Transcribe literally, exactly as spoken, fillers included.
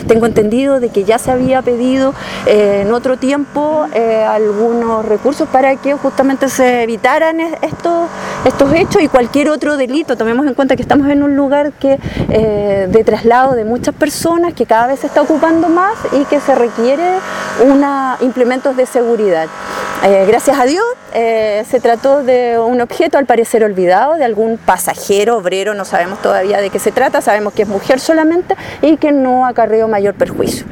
tengo entendido de que ya se había pedido eh, en otro tiempo eh, algunos recursos para que justamente se evitaran estos, estos hechos y cualquier otro delito. Tomemos en cuenta que estamos en un lugar que, eh, de traslado de muchas personas, que cada vez se está ocupando más y que se requiere una, implementos de seguridad. Eh, gracias a Dios eh, se trató de un objeto al parecer olvidado, de algún pasajero, obrero, no sabemos todavía de qué se trata, sabemos que es mujer solamente y que no acarreó mayor perjuicio.